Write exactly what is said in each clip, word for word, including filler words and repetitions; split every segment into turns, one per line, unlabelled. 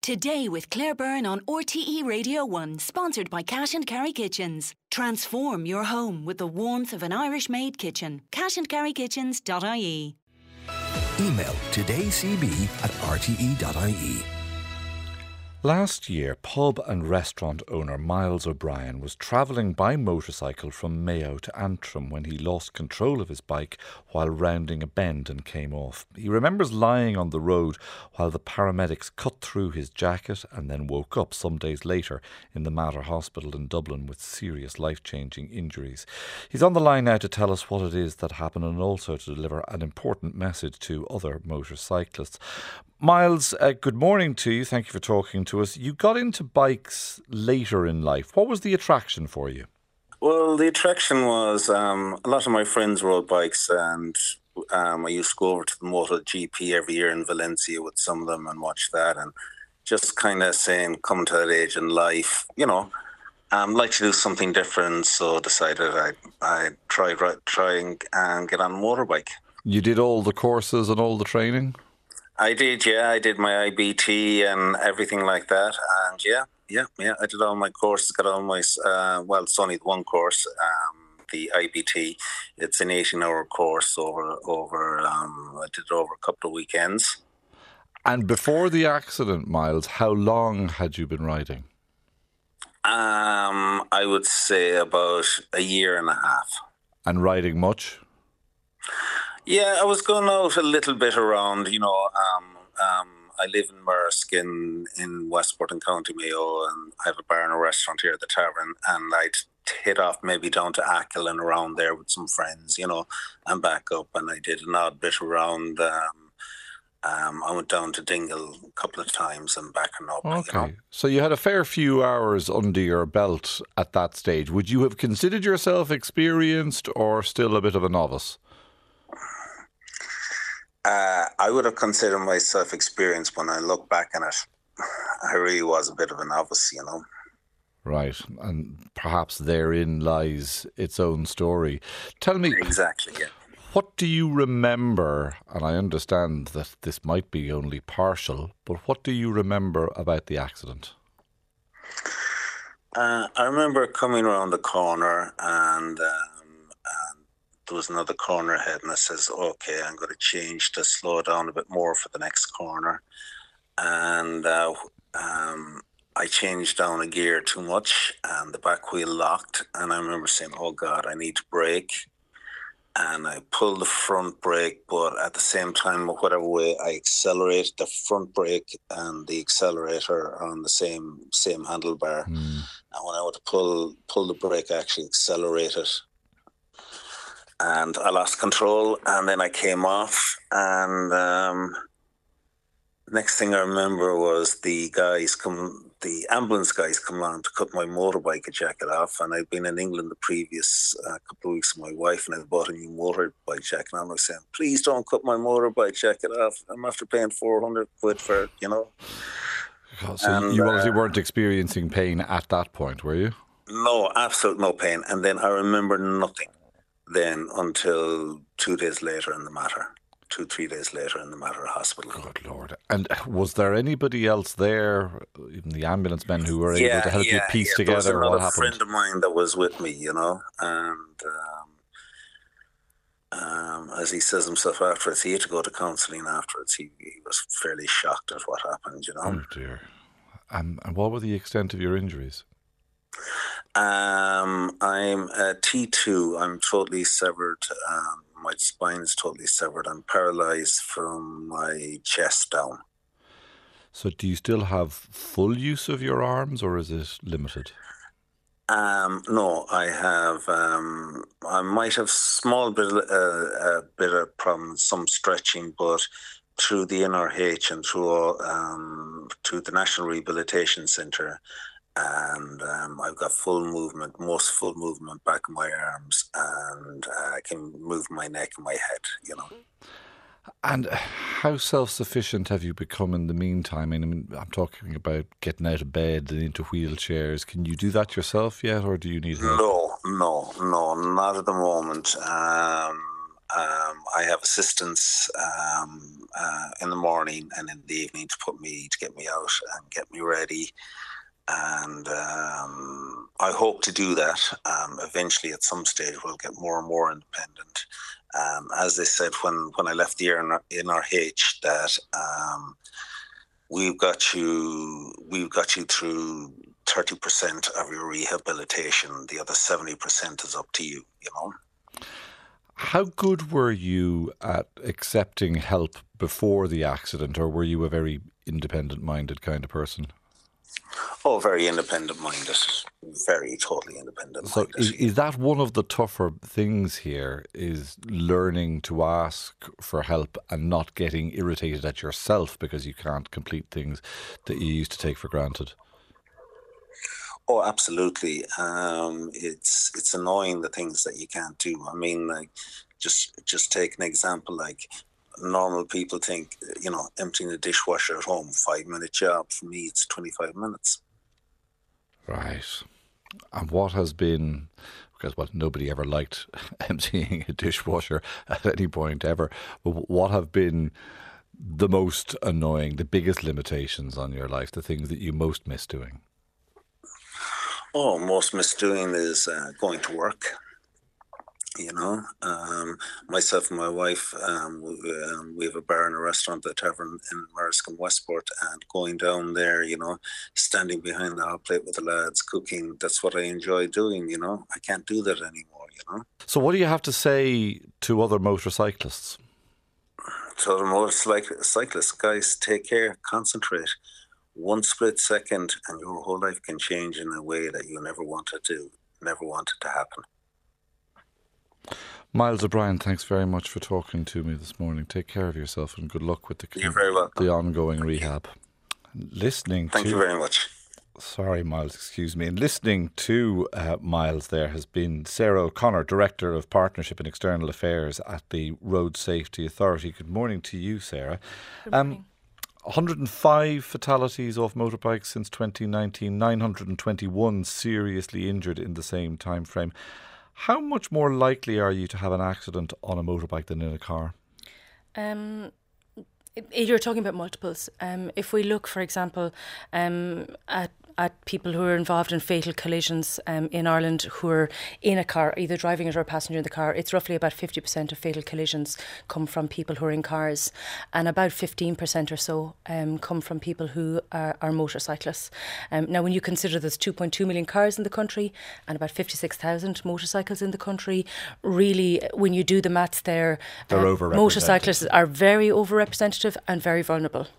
Today with Claire Byrne on R T E Radio one, sponsored by Cash and Carry Kitchens. Transform your home with the warmth of an Irish-made kitchen. cash and carry kitchens dot I E.
Email todaycb at r t e dot i e.
Last year, pub and restaurant owner Miles O'Brien was travelling by motorcycle from Mayo to Antrim when he lost control of his bike while rounding a bend and came off. He remembers lying on the road while the paramedics cut through his jacket and then woke up some days later in the Mater Hospital in Dublin with serious life-changing injuries. He's on the line now to tell us what it is that happened and also to deliver an important message to other motorcyclists. Miles, uh, good morning to you. Thank you for talking to us. You got into bikes later in life. What was the attraction for you?
Well, the attraction was um, a lot of my friends rode bikes, and um, I used to go over to the MotoGP every year in Valencia with some of them and watch that, and just kind of saying, coming to that age in life, you know, um, like to do something different. So decided I'd, I'd try, try and, and get on a motorbike. You
did all the courses and all the training?
I did, yeah. I did my I B T and everything like that. And yeah, yeah, yeah. I did all my courses, got all my, uh, well, it's only one course, um, the I B T. It's an eighteen-hour course over, over um, I did it over a couple of weekends.
And before the accident, Miles, how long had you been riding?
Um, I would say about a year and a half.
And riding much?
Yeah, I was going out a little bit around, you know, um, um, I live in Mersk in, in Westport in County Mayo, and I have a bar and a restaurant here at the Tavern, and I'd hit off maybe down to Achill and around there with some friends, you know, and back up, and I did an odd bit around. Um, um, I went down to Dingle a couple of times and back and up.
Okay,
you know.
So you had a fair few hours under your belt at that stage. Would you have considered yourself experienced or still a bit of a novice?
Uh, I would have considered myself experienced. When I look back on it, I really was a bit of a novice, you know.
Right, and perhaps therein lies its own story. Tell me...
Exactly, yeah.
What do you remember, and I understand that this might be only partial, but what do you remember about the accident?
Uh, I remember coming around the corner and... Uh, there was another corner ahead, and I says, okay, I'm going to change to slow down a bit more for the next corner. And uh, um, I changed down a gear too much, and the back wheel locked. And I remember saying, oh God, I need to brake. And I pulled the front brake, but at the same time, whatever way, I accelerated the front brake and the accelerator on the same same handlebar. Mm. And when I went to pull, pull the brake, I actually accelerated. And I lost control, and then I came off, and um, next thing I remember was the guys come, the ambulance guys come along to cut my motorbike jacket off, and I'd been in England the previous uh, couple of weeks with my wife, and I bought a new motorbike jacket, and I was saying, please don't cut my motorbike jacket off. I'm after paying four hundred quid for it, you know.
So and, you obviously uh, weren't experiencing pain at that point, were you?
No, absolute no pain. And then I remember nothing. Then until two days later in the Mater, two, three days later in the Mater Hospital.
Good Lord. And was there anybody else there, even the ambulance men, who were able
yeah,
to help
yeah,
you piece
yeah.
together
there was
what happened?
A friend of mine that was with me, you know, and um, um, as he says himself afterwards, he had to go to counselling afterwards. He, he was fairly shocked at what happened, you know.
Oh dear. Um, and what were the extent of your injuries?
Um, I'm a T two. I'm totally severed. Um, my spine is totally severed. I'm paralysed from my chest down.
So do you still have full use of your arms, or is it limited?
Um, no, I have. Um, I might have small bit, uh, a bit of problem, some stretching, but through the N R H and through um, to the National Rehabilitation Centre. And um, I've got full movement, most full movement back in my arms, and uh, I can move my neck and my head, you know.
And how self-sufficient have you become in the meantime? I mean, I'm talking about getting out of bed and into wheelchairs. Can you do that yourself yet, or do you need help?
No, no, no, not at the moment. Um, um, I have assistants um, uh, in the morning and in the evening to put me to get me out and get me ready. And um, I hope to do that. Um, eventually, at some stage, we'll get more and more independent. Um, as they said when, when I left the N R H, that um, we've got you we've got you through thirty percent of your rehabilitation. The other seventy percent is up to you. You know.
How good were you at accepting help before the accident, or were you a very independent-minded kind of person?
Oh, very independent-minded. Very, totally independent-minded.
So is, is that one of the tougher things here, is learning to ask for help and not getting irritated at yourself because you can't complete things that you used to take for granted?
Oh, absolutely. Um, it's it's annoying, the things that you can't do. I mean, like, just just take an example, like, normal people think, you know, emptying a dishwasher at home, five-minute job. For me, it's twenty-five minutes.
Right. And what has been, because, well, nobody ever liked emptying a dishwasher at any point ever, but what have been the most annoying, the biggest limitations on your life, the things that you most miss doing?
Oh, most miss doing is uh, going to work. You know, um, myself and my wife, um, we, um, we have a bar and a restaurant, the Tavern in Meriscombe, Westport, and going down there, you know, standing behind the hot plate with the lads, cooking, that's what I enjoy doing, you know. I can't do that anymore, you know.
So what do you have to say to other motorcyclists?
To other motorcyclists, guys, take care, concentrate. One split second and your whole life can change in a way that you never wanted to, never wanted to happen.
Miles O'Brien, thanks very much for talking to me this morning. Take care of yourself and good luck with the,
You're very welcome.
the ongoing rehab. Listening
Thank
to,
you very much.
Sorry, Miles, excuse me. And listening to uh, Miles there has been Sarah O'Connor, Director of Partnership and External Affairs at the Road Safety Authority. Good morning to you, Sarah.
Good morning. Um,
one hundred five fatalities off motorbikes since twenty nineteen, nine hundred twenty-one seriously injured in the same time frame. How much more likely are you to have an accident on a motorbike than in a car?
Um, you're talking about multiples. Um, if we look, for example, um, at at people who are involved in fatal collisions um, in Ireland who are in a car, either driving it or a passenger in the car, it's roughly about fifty percent of fatal collisions come from people who are in cars, and about fifteen percent or so um, come from people who are, are motorcyclists. Um, now, when you consider there's two point two million cars in the country and about fifty-six thousand motorcycles in the country, really, when you do the maths there,
They're
uh,
overrepresented.
Motorcyclists are very overrepresentative and very vulnerable.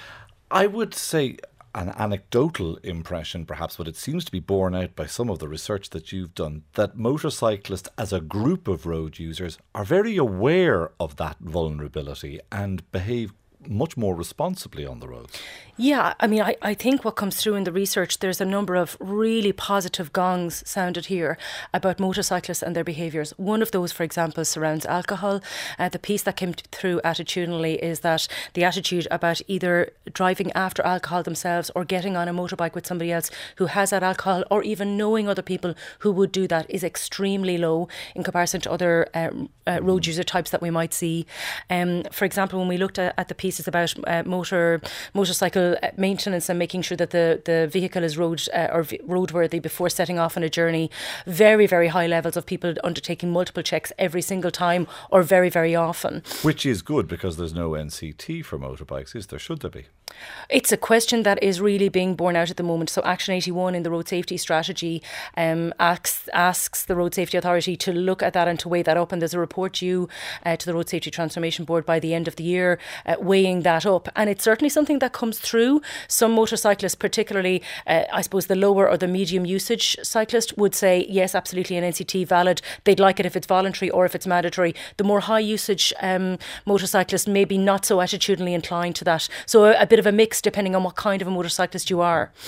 I would say an anecdotal impression perhaps, but it seems to be borne out by some of the research that you've done, that motorcyclists as a group of road users are very aware of that vulnerability and behave much more responsibly on the roads.
Yeah, I mean, I, I think what comes through in the research, there's a number of really positive gongs sounded here about motorcyclists and their behaviours. One of those, for example, surrounds alcohol. Uh, the piece that came through attitudinally is that the attitude about either driving after alcohol themselves or getting on a motorbike with somebody else who has that alcohol, or even knowing other people who would do that, is extremely low in comparison to other uh, uh, road user types that we might see. Um, for example, when we looked at, at the pieces about uh, motor motorcycle maintenance and making sure that the, the vehicle is road uh, or v- roadworthy before setting off on a journey, very, very high levels of people undertaking multiple checks every single time or very, very often.
Which is good, because there's no N C T for motorbikes, is there? Should there be?
It's a question that is really being borne out at the moment. So Action eighty-one in the road safety strategy um, asks, asks the Road Safety Authority to look at that and to weigh that up. And there's a report due uh, to the Road Safety Transformation Board by the end of the year uh, weighing that up. And it's certainly something that comes through. Some motorcyclists, particularly, uh, I suppose, the lower or the medium usage cyclist, would say, yes, absolutely, an N C T valid. They'd like it if it's voluntary or if it's mandatory. The more high usage um, motorcyclists maybe not so attitudinally inclined to that. So a, a bit of a mix depending on what kind of a motorcyclist you are.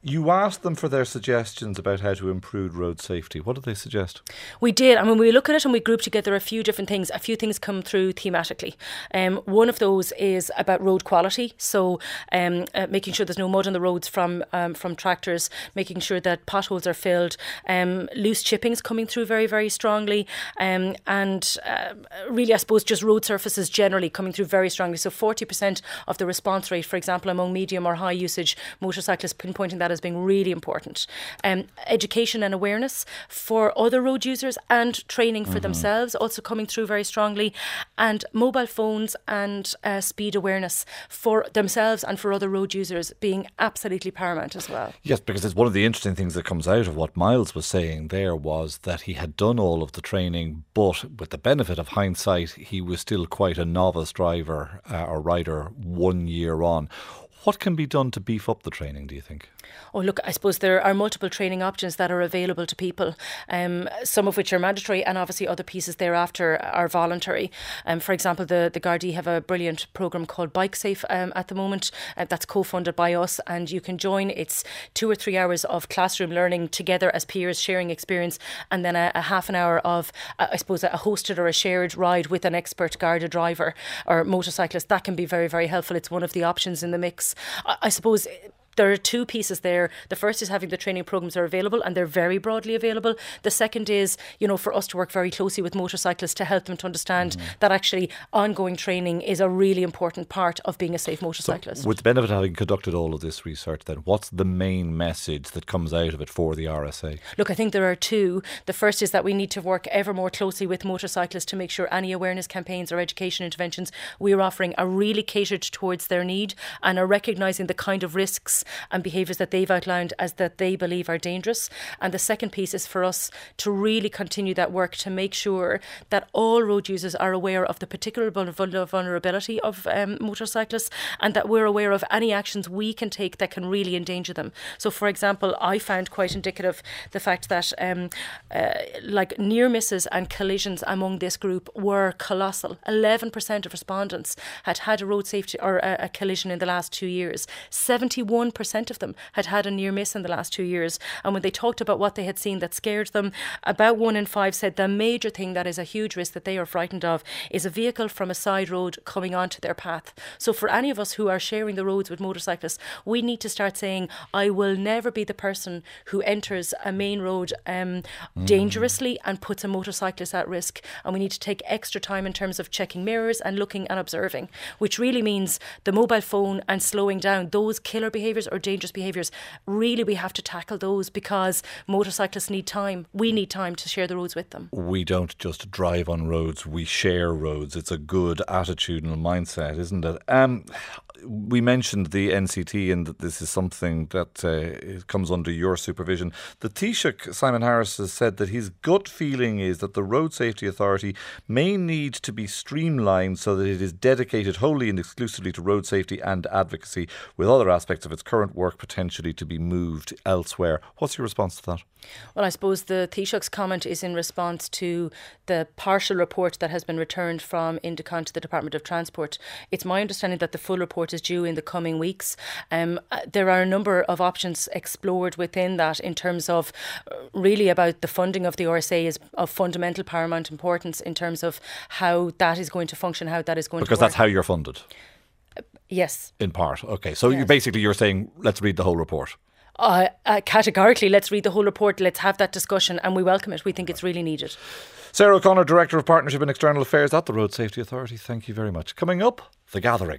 You asked them for their suggestions about how to improve road safety. What did they suggest?
We did. I mean, we look at it and we group together a few different things. A few things come through thematically. Um, one of those is about road quality. So um, uh, making sure there's no mud on the roads from um, from tractors, making sure that potholes are filled, um, loose chippings coming through very, very strongly. Um, and uh, really, I suppose, just road surfaces generally coming through very strongly. So forty percent of the response rate, for example, among medium or high usage motorcyclists, pinpointing that as being really important. Um, education and awareness for other road users and training for mm-hmm. themselves also coming through very strongly, and mobile phones and uh, speed awareness for themselves and for other road users being absolutely paramount as well.
Yes, because it's one of the interesting things that comes out of what Miles was saying there was that he had done all of the training, but with the benefit of hindsight, he was still quite a novice driver uh, or rider one year on. What can be done to beef up the training, do you think?
Oh, look, I suppose there are multiple training options that are available to people, um, some of which are mandatory, and obviously other pieces thereafter are voluntary. Um, for example, the, the Gardaí have a brilliant programme called Bike Safe um, at the moment uh, that's co-funded by us, and you can join. It's two or three hours of classroom learning together as peers, sharing experience, and then a, a half an hour of, uh, I suppose, a hosted or a shared ride with an expert Garda driver or motorcyclist. That can be very, very helpful. It's one of the options in the mix. I, I suppose there are two pieces there. The first is having the training programmes are available, and they're very broadly available. The second is, you know, for us to work very closely with motorcyclists to help them to understand mm-hmm. that actually ongoing training is a really important part of being a safe motorcyclist.
So with the benefit of having conducted all of this research then, what's the main message that comes out of it for the R S A?
Look, I think there are two. The first is that we need to work ever more closely with motorcyclists to make sure any awareness campaigns or education interventions we are offering are really catered towards their need and are recognising the kind of risks and behaviours that they've outlined as that they believe are dangerous. And the second piece is for us to really continue that work to make sure that all road users are aware of the particular vulnerability of um, motorcyclists, and that we're aware of any actions we can take that can really endanger them. So, for example, I found quite indicative the fact that um, uh, like near misses and collisions among this group were colossal. eleven percent of respondents had had a road safety or a, a collision in the last two years. seventy-one percent of them had had a near miss in the last two years. And when they talked about what they had seen that scared them, about one in five said the major thing that is a huge risk that they are frightened of is a vehicle from a side road coming onto their path. So for any of us who are sharing the roads with motorcyclists, we need to start saying, I will never be the person who enters a main road um, mm. dangerously and puts a motorcyclist at risk. And we need to take extra time in terms of checking mirrors and looking and observing, which really means the mobile phone and slowing down those killer behaviours or dangerous behaviours. Really, we have to tackle those because motorcyclists need time. We need time to share the roads with them.
We don't just drive on roads, we share roads. It's a good attitudinal mindset, isn't it? Um, we mentioned the N C T and that this is something that uh, comes under your supervision. The Taoiseach, Simon Harris, has said that his gut feeling is that the Road Safety Authority may need to be streamlined so that it is dedicated wholly and exclusively to road safety and advocacy, with other aspects of its current work potentially to be moved elsewhere. What's your response to that?
Well, I suppose the Taoiseach's comment is in response to the partial report that has been returned from Indecon to the Department of Transport. It's my understanding that the full report is due in the coming weeks. Um, there are a number of options explored within that in terms of uh, really about the funding of the R S A is of fundamental paramount importance in terms of how that is going to function, how that is going
because
to work.
Because that's how you're funded?
Uh, yes.
In part. Okay. So
yes.
you basically you're saying let's read the whole report.
Uh, uh, categorically, let's read the whole report, let's have that discussion, and we welcome it. We think it's really needed.
Sarah O'Connor, Director of Partnership and External Affairs at the Road Safety Authority, thank you very much. Coming up, The Gathering.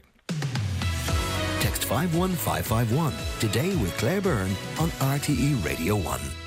Text five one five five one today with Claire Byrne on R T E Radio one.